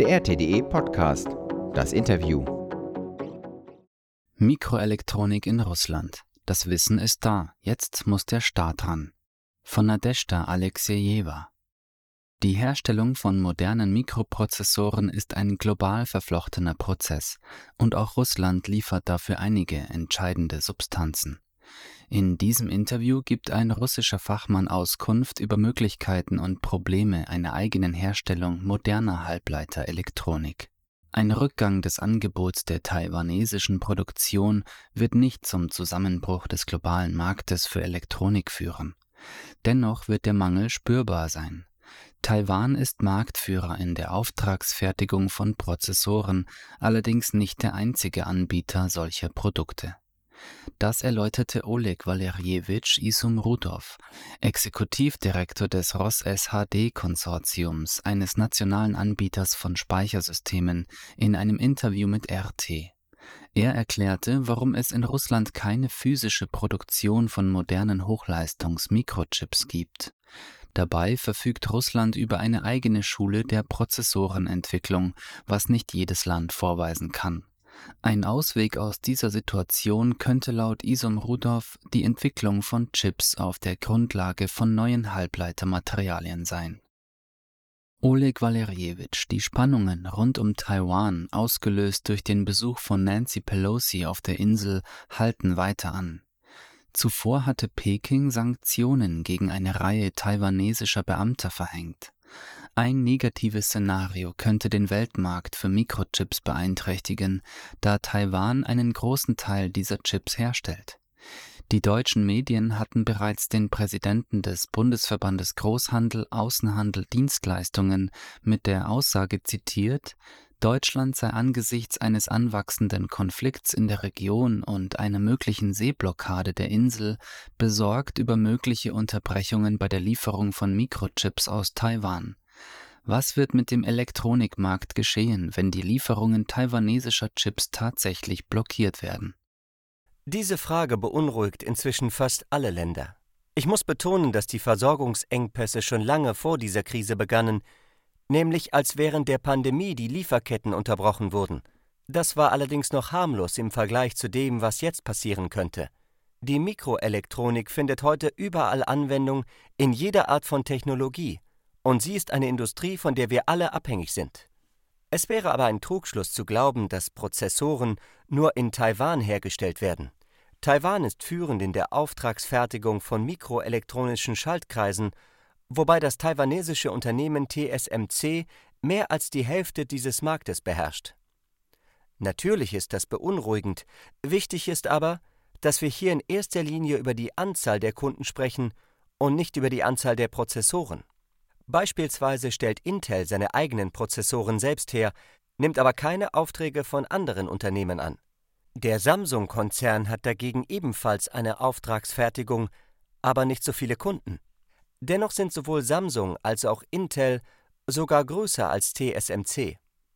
Der RTDE Podcast. Das Interview. Mikroelektronik in Russland. Das Wissen ist da. Jetzt muss der Staat ran. Von Nadezhda Alexejewa. Die Herstellung von modernen Mikroprozessoren ist ein global verflochtener Prozess und auch Russland liefert dafür einige entscheidende Substanzen. In diesem Interview gibt ein russischer Fachmann Auskunft über Möglichkeiten und Probleme einer eigenen Herstellung moderner Halbleiterelektronik. Ein Rückgang des Angebots der taiwanesischen Produktion wird nicht zum Zusammenbruch des globalen Marktes für Elektronik führen. Dennoch wird der Mangel spürbar sein. Taiwan ist Marktführer in der Auftragsfertigung von Prozessoren, allerdings nicht der einzige Anbieter solcher Produkte. Das erläuterte Oleg Walerjewitsch Isumrudov, Exekutivdirektor des ROS-SHD-Konsortiums, eines nationalen Anbieters von Speichersystemen, in einem Interview mit RT. Er erklärte, warum es in Russland keine physische Produktion von modernen Hochleistungs-Mikrochips gibt. Dabei verfügt Russland über eine eigene Schule der Prozessorenentwicklung, was nicht jedes Land vorweisen kann. Ein Ausweg aus dieser Situation könnte laut Isumrudov die Entwicklung von Chips auf der Grundlage von neuen Halbleitermaterialien sein. Oleg Walerjewitsch: Die Spannungen rund um Taiwan, ausgelöst durch den Besuch von Nancy Pelosi auf der Insel, halten weiter an. Zuvor hatte Peking Sanktionen gegen eine Reihe taiwanesischer Beamter verhängt. Ein negatives Szenario könnte den Weltmarkt für Mikrochips beeinträchtigen, da Taiwan einen großen Teil dieser Chips herstellt. Die deutschen Medien hatten bereits den Präsidenten des Bundesverbandes Großhandel, Außenhandel, Dienstleistungen mit der Aussage zitiert, Deutschland sei angesichts eines anwachsenden Konflikts in der Region und einer möglichen Seeblockade der Insel besorgt über mögliche Unterbrechungen bei der Lieferung von Mikrochips aus Taiwan. Was wird mit dem Elektronikmarkt geschehen, wenn die Lieferungen taiwanesischer Chips tatsächlich blockiert werden? Diese Frage beunruhigt inzwischen fast alle Länder. Ich muss betonen, dass die Versorgungsengpässe schon lange vor dieser Krise begannen, nämlich als während der Pandemie die Lieferketten unterbrochen wurden. Das war allerdings noch harmlos im Vergleich zu dem, was jetzt passieren könnte. Die Mikroelektronik findet heute überall Anwendung in jeder Art von Technologie. Und sie ist eine Industrie, von der wir alle abhängig sind. Es wäre aber ein Trugschluss zu glauben, dass Prozessoren nur in Taiwan hergestellt werden. Taiwan ist führend in der Auftragsfertigung von mikroelektronischen Schaltkreisen, wobei das taiwanesische Unternehmen TSMC mehr als die Hälfte dieses Marktes beherrscht. Natürlich ist das beunruhigend. Wichtig ist aber, dass wir hier in erster Linie über die Anzahl der Kunden sprechen und nicht über die Anzahl der Prozessoren. Beispielsweise stellt Intel seine eigenen Prozessoren selbst her, nimmt aber keine Aufträge von anderen Unternehmen an. Der Samsung-Konzern hat dagegen ebenfalls eine Auftragsfertigung, aber nicht so viele Kunden. Dennoch sind sowohl Samsung als auch Intel sogar größer als TSMC.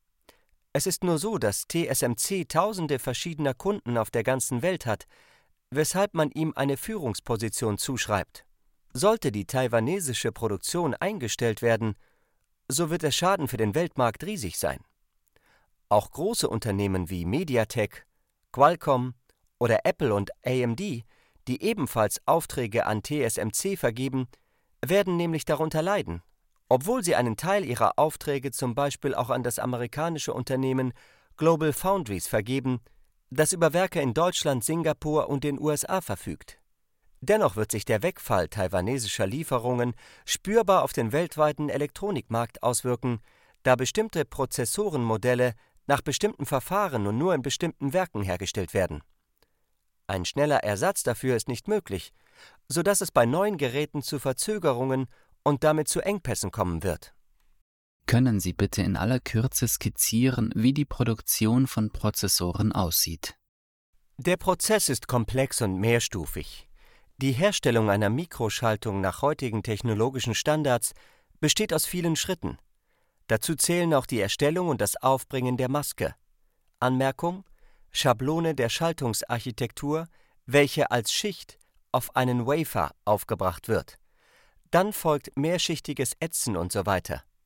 Es ist nur so, dass TSMC tausende verschiedener Kunden auf der ganzen Welt hat, weshalb man ihm eine Führungsposition zuschreibt. Sollte die taiwanesische Produktion eingestellt werden, so wird der Schaden für den Weltmarkt riesig sein. Auch große Unternehmen wie MediaTek, Qualcomm oder Apple und AMD, die ebenfalls Aufträge an TSMC vergeben, werden nämlich darunter leiden, obwohl sie einen Teil ihrer Aufträge zum Beispiel auch an das amerikanische Unternehmen Global Foundries vergeben, das über Werke in Deutschland, Singapur und den USA verfügt. Dennoch wird sich der Wegfall taiwanesischer Lieferungen spürbar auf den weltweiten Elektronikmarkt auswirken, da bestimmte Prozessorenmodelle nach bestimmten Verfahren und nur in bestimmten Werken hergestellt werden. Ein schneller Ersatz dafür ist nicht möglich, sodass es bei neuen Geräten zu Verzögerungen und damit zu Engpässen kommen wird. Können Sie bitte in aller Kürze skizzieren, wie die Produktion von Prozessoren aussieht? Der Prozess ist komplex und mehrstufig. Die Herstellung einer Mikroschaltung nach heutigen technologischen Standards besteht aus vielen Schritten. Dazu zählen auch die Erstellung und das Aufbringen der Maske. Anmerkung: Schablone der Schaltungsarchitektur, welche als Schicht auf einen Wafer aufgebracht wird. Dann folgt mehrschichtiges Ätzen und so weiter.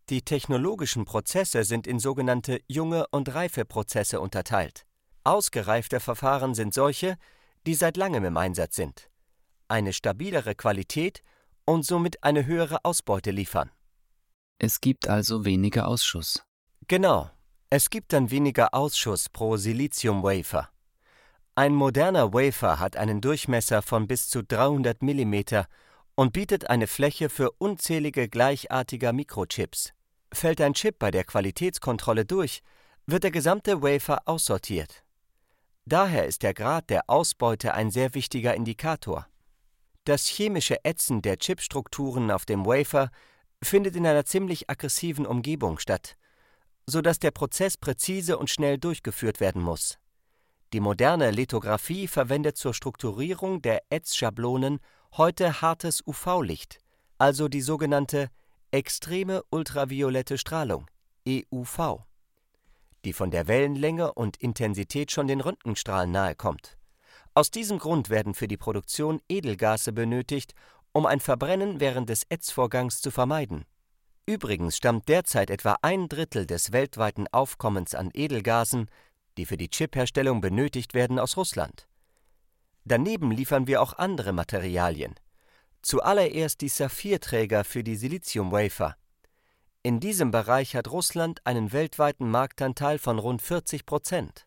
Die technologischen Prozesse sind in sogenannte junge und reife Prozesse unterteilt. Ausgereifte Verfahren sind solche, die seit langem im Einsatz sind, eine stabilere Qualität und somit eine höhere Ausbeute liefern. Es gibt also weniger Ausschuss. Genau, es gibt dann weniger Ausschuss pro Silizium-Wafer. Ein moderner Wafer hat einen Durchmesser von bis zu 300 mm und bietet eine Fläche für unzählige gleichartiger Mikrochips. Fällt ein Chip bei der Qualitätskontrolle durch, wird der gesamte Wafer aussortiert. Daher ist der Grad der Ausbeute ein sehr wichtiger Indikator. Das chemische Ätzen der Chipstrukturen auf dem Wafer findet in einer ziemlich aggressiven Umgebung statt, sodass der Prozess präzise und schnell durchgeführt werden muss. Die moderne Lithografie verwendet zur Strukturierung der Ätzschablonen heute hartes UV-Licht, also die sogenannte extreme ultraviolette Strahlung, EUV, die von der Wellenlänge und Intensität schon den Röntgenstrahlen nahe kommt. Aus diesem Grund werden für die Produktion Edelgase benötigt, um ein Verbrennen während des Ätzvorgangs zu vermeiden. Übrigens stammt derzeit etwa 1/3 des weltweiten Aufkommens an Edelgasen, die für die Chipherstellung benötigt werden, aus Russland. Daneben liefern wir auch andere Materialien. Zuallererst die Saphirträger für die Silizium-Wafer. In diesem Bereich hat Russland einen weltweiten Marktanteil von rund 40%.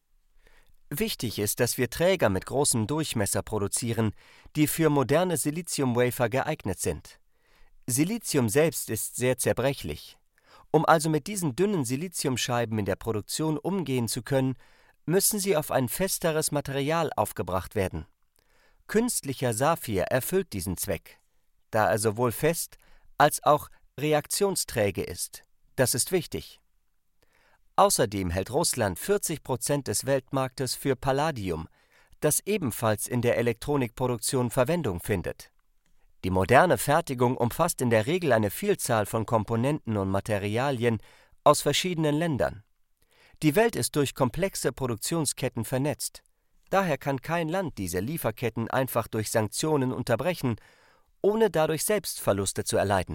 Wichtig ist, dass wir Träger mit großem Durchmesser produzieren, die für moderne Silizium-Wafer geeignet sind. Silizium selbst ist sehr zerbrechlich. Um also mit diesen dünnen Siliziumscheiben in der Produktion umgehen zu können, müssen sie auf ein festeres Material aufgebracht werden. Künstlicher Saphir erfüllt diesen Zweck, da er sowohl fest als auch reaktionsträge ist. Das ist wichtig. Außerdem hält Russland 40% des Weltmarktes für Palladium, das ebenfalls in der Elektronikproduktion Verwendung findet. Die moderne Fertigung umfasst in der Regel eine Vielzahl von Komponenten und Materialien aus verschiedenen Ländern. Die Welt ist durch komplexe Produktionsketten vernetzt. Daher kann kein Land diese Lieferketten einfach durch Sanktionen unterbrechen, ohne dadurch selbst Verluste zu erleiden.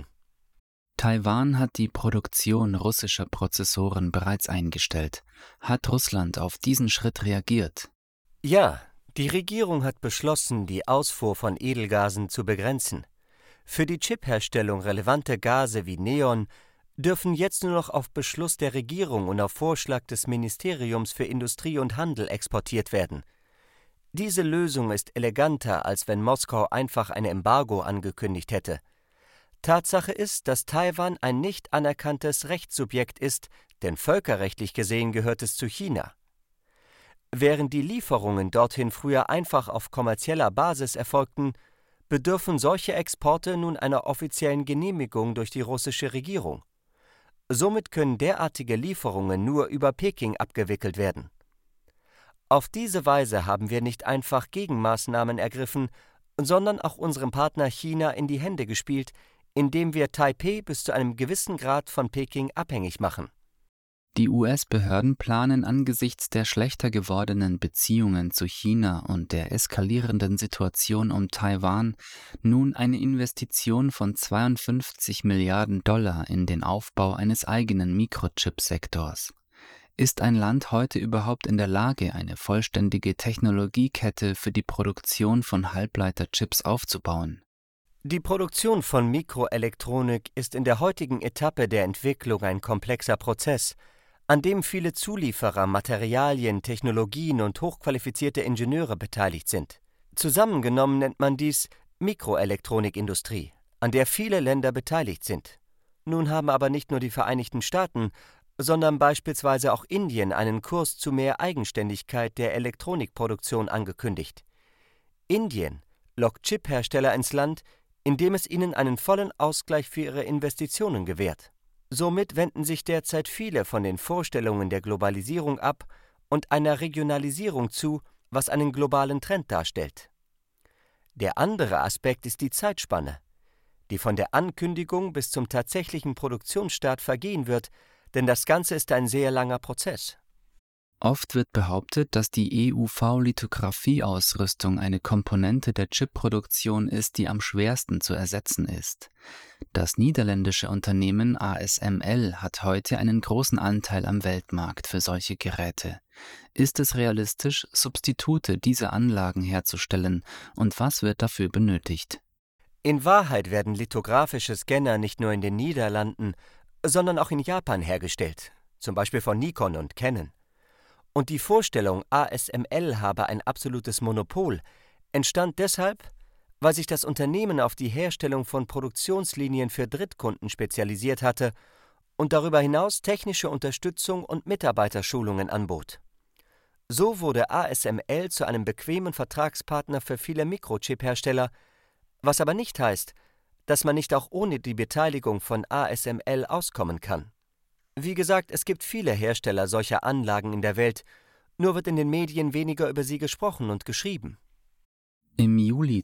Taiwan hat die Produktion russischer Prozessoren bereits eingestellt. Hat Russland auf diesen Schritt reagiert? Ja, die Regierung hat beschlossen, die Ausfuhr von Edelgasen zu begrenzen. Für die Chipherstellung relevante Gase wie Neon dürfen jetzt nur noch auf Beschluss der Regierung und auf Vorschlag des Ministeriums für Industrie und Handel exportiert werden. Diese Lösung ist eleganter, als wenn Moskau einfach ein Embargo angekündigt hätte. Tatsache ist, dass Taiwan ein nicht anerkanntes Rechtssubjekt ist, denn völkerrechtlich gesehen gehört es zu China. Während die Lieferungen dorthin früher einfach auf kommerzieller Basis erfolgten, bedürfen solche Exporte nun einer offiziellen Genehmigung durch die russische Regierung. Somit können derartige Lieferungen nur über Peking abgewickelt werden. Auf diese Weise haben wir nicht einfach Gegenmaßnahmen ergriffen, sondern auch unserem Partner China in die Hände gespielt, indem wir Taipeh bis zu einem gewissen Grad von Peking abhängig machen. Die US-Behörden planen angesichts der schlechter gewordenen Beziehungen zu China und der eskalierenden Situation um Taiwan nun eine Investition von $52 Milliarden in den Aufbau eines eigenen Mikrochip-Sektors. Ist ein Land heute überhaupt in der Lage, eine vollständige Technologiekette für die Produktion von Halbleiterchips aufzubauen? Die Produktion von Mikroelektronik ist in der heutigen Etappe der Entwicklung ein komplexer Prozess, an dem viele Zulieferer, Materialien, Technologien und hochqualifizierte Ingenieure beteiligt sind. Zusammengenommen nennt man dies Mikroelektronikindustrie, an der viele Länder beteiligt sind. Nun haben aber nicht nur die Vereinigten Staaten, sondern beispielsweise auch Indien einen Kurs zu mehr Eigenständigkeit der Elektronikproduktion angekündigt. Indien lockt Chiphersteller ins Land, indem es ihnen einen vollen Ausgleich für ihre Investitionen gewährt. Somit wenden sich derzeit viele von den Vorstellungen der Globalisierung ab und einer Regionalisierung zu, was einen globalen Trend darstellt. Der andere Aspekt ist die Zeitspanne, die von der Ankündigung bis zum tatsächlichen Produktionsstart vergehen wird, denn das Ganze ist ein sehr langer Prozess. Oft wird behauptet, dass die EUV-Lithografie-Ausrüstung eine Komponente der Chipproduktion ist, die am schwersten zu ersetzen ist. Das niederländische Unternehmen ASML hat heute einen großen Anteil am Weltmarkt für solche Geräte. Ist es realistisch, Substitute dieser Anlagen herzustellen, und was wird dafür benötigt? In Wahrheit werden lithografische Scanner nicht nur in den Niederlanden, sondern auch in Japan hergestellt, zum Beispiel von Nikon und Canon. Und die Vorstellung, ASML habe ein absolutes Monopol, entstand deshalb, weil sich das Unternehmen auf die Herstellung von Produktionslinien für Drittkunden spezialisiert hatte und darüber hinaus technische Unterstützung und Mitarbeiterschulungen anbot. So wurde ASML zu einem bequemen Vertragspartner für viele Mikrochip-Hersteller, was aber nicht heißt, dass man nicht auch ohne die Beteiligung von ASML auskommen kann. Wie gesagt, es gibt viele Hersteller solcher Anlagen in der Welt, nur wird in den Medien weniger über sie gesprochen und geschrieben. Im Juli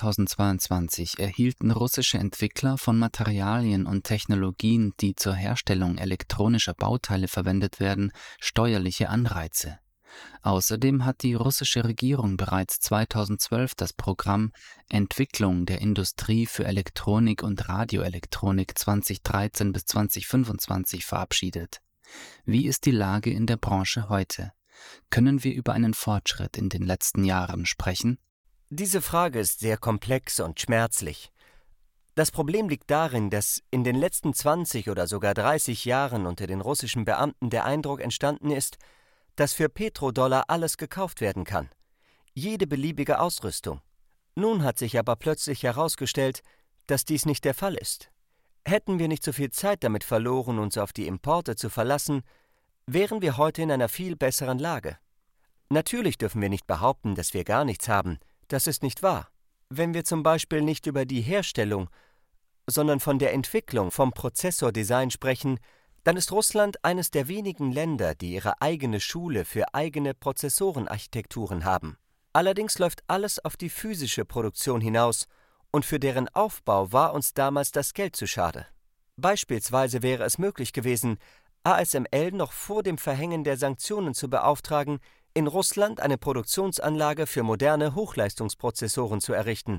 2022 erhielten russische Entwickler von Materialien und Technologien, die zur Herstellung elektronischer Bauteile verwendet werden, steuerliche Anreize. Außerdem hat die russische Regierung bereits 2012 das Programm Entwicklung der Industrie für Elektronik und Radioelektronik 2013 bis 2025 verabschiedet. Wie ist die Lage in der Branche heute? Können wir über einen Fortschritt in den letzten Jahren sprechen? Diese Frage ist sehr komplex und schmerzlich. Das Problem liegt darin, dass in den letzten 20 oder sogar 30 Jahren unter den russischen Beamten der Eindruck entstanden ist, dass für Petrodollar alles gekauft werden kann. Jede beliebige Ausrüstung. Nun hat sich aber plötzlich herausgestellt, dass dies nicht der Fall ist. Hätten wir nicht so viel Zeit damit verloren, uns auf die Importe zu verlassen, wären wir heute in einer viel besseren Lage. Natürlich dürfen wir nicht behaupten, dass wir gar nichts haben. Das ist nicht wahr. Wenn wir zum Beispiel nicht über die Herstellung, sondern von der Entwicklung vom Prozessordesign sprechen, dann ist Russland eines der wenigen Länder, die ihre eigene Schule für eigene Prozessorenarchitekturen haben. Allerdings läuft alles auf die physische Produktion hinaus, und für deren Aufbau war uns damals das Geld zu schade. Beispielsweise wäre es möglich gewesen, ASML noch vor dem Verhängen der Sanktionen zu beauftragen, in Russland eine Produktionsanlage für moderne Hochleistungsprozessoren zu errichten.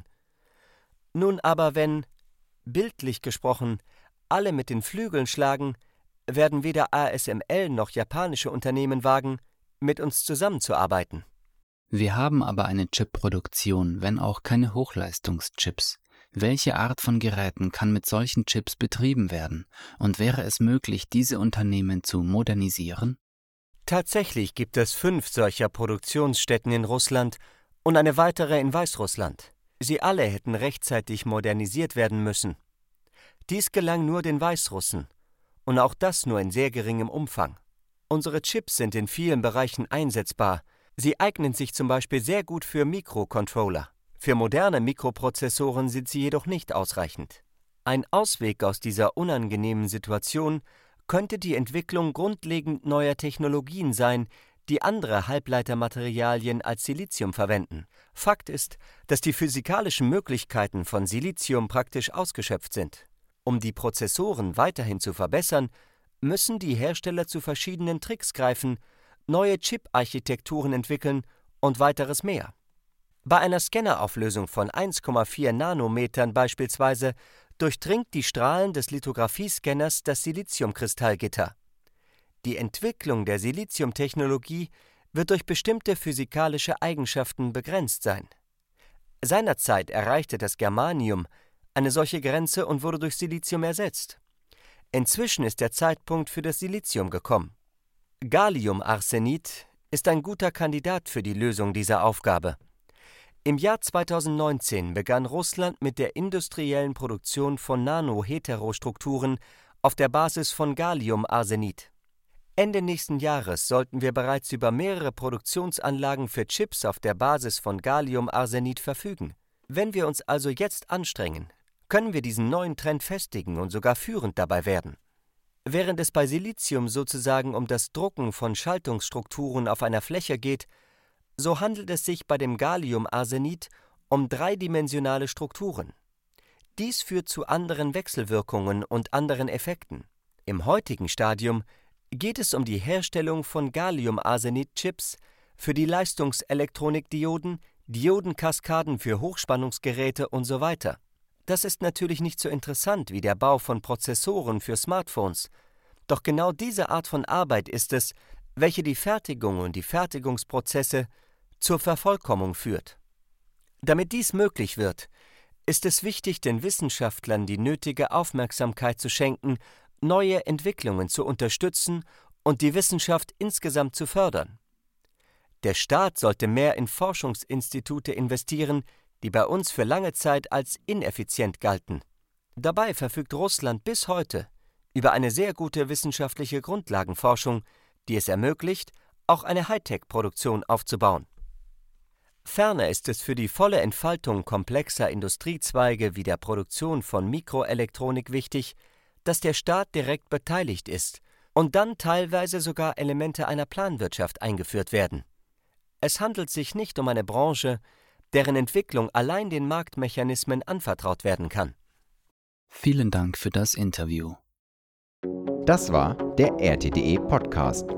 Nun aber, wenn, bildlich gesprochen, alle mit den Flügeln schlagen, werden weder ASML noch japanische Unternehmen wagen, mit uns zusammenzuarbeiten. Wir haben aber eine Chipproduktion, wenn auch keine Hochleistungschips. Welche Art von Geräten kann mit solchen Chips betrieben werden? Und wäre es möglich, diese Unternehmen zu modernisieren? Tatsächlich gibt es 5 solcher Produktionsstätten in Russland und eine weitere in Weißrussland. Sie alle hätten rechtzeitig modernisiert werden müssen. Dies gelang nur den Weißrussen. Und auch das nur in sehr geringem Umfang. Unsere Chips sind in vielen Bereichen einsetzbar. Sie eignen sich zum Beispiel sehr gut für Mikrocontroller. Für moderne Mikroprozessoren sind sie jedoch nicht ausreichend. Ein Ausweg aus dieser unangenehmen Situation könnte die Entwicklung grundlegend neuer Technologien sein, die andere Halbleitermaterialien als Silizium verwenden. Fakt ist, dass die physikalischen Möglichkeiten von Silizium praktisch ausgeschöpft sind. Um die Prozessoren weiterhin zu verbessern, müssen die Hersteller zu verschiedenen Tricks greifen, neue Chip-Architekturen entwickeln und weiteres mehr. Bei einer Scannerauflösung von 1,4 Nanometern beispielsweise durchdringt die Strahlen des Lithografiescanners das Siliziumkristallgitter. Die Entwicklung der Siliziumtechnologie wird durch bestimmte physikalische Eigenschaften begrenzt sein. Seinerzeit erreichte das Germanium eine solche Grenze und wurde durch Silizium ersetzt. Inzwischen ist der Zeitpunkt für das Silizium gekommen. Galliumarsenid ist ein guter Kandidat für die Lösung dieser Aufgabe. Im Jahr 2019 begann Russland mit der industriellen Produktion von Nanoheterostrukturen auf der Basis von Galliumarsenid. Ende nächsten Jahres sollten wir bereits über mehrere Produktionsanlagen für Chips auf der Basis von Galliumarsenid verfügen. Wenn wir uns also jetzt anstrengen, können wir diesen neuen Trend festigen und sogar führend dabei werden. Während es bei Silizium sozusagen um das Drucken von Schaltungsstrukturen auf einer Fläche geht, so handelt es sich bei dem Galliumarsenid um dreidimensionale Strukturen. Dies führt zu anderen Wechselwirkungen und anderen Effekten. Im heutigen Stadium geht es um die Herstellung von Galliumarsenid-Chips für die Leistungselektronikdioden, Diodenkaskaden für Hochspannungsgeräte und so weiter. Das ist natürlich nicht so interessant wie der Bau von Prozessoren für Smartphones. Doch genau diese Art von Arbeit ist es, welche die Fertigung und die Fertigungsprozesse zur Vervollkommnung führt. Damit dies möglich wird, ist es wichtig, den Wissenschaftlern die nötige Aufmerksamkeit zu schenken, neue Entwicklungen zu unterstützen und die Wissenschaft insgesamt zu fördern. Der Staat sollte mehr in Forschungsinstitute investieren, die bei uns für lange Zeit als ineffizient galten. Dabei verfügt Russland bis heute über eine sehr gute wissenschaftliche Grundlagenforschung, die es ermöglicht, auch eine Hightech-Produktion aufzubauen. Ferner ist es für die volle Entfaltung komplexer Industriezweige wie der Produktion von Mikroelektronik wichtig, dass der Staat direkt beteiligt ist und dann teilweise sogar Elemente einer Planwirtschaft eingeführt werden. Es handelt sich nicht um eine Branche, deren Entwicklung allein den Marktmechanismen anvertraut werden kann. Vielen Dank für das Interview. Das war der RTDE Podcast.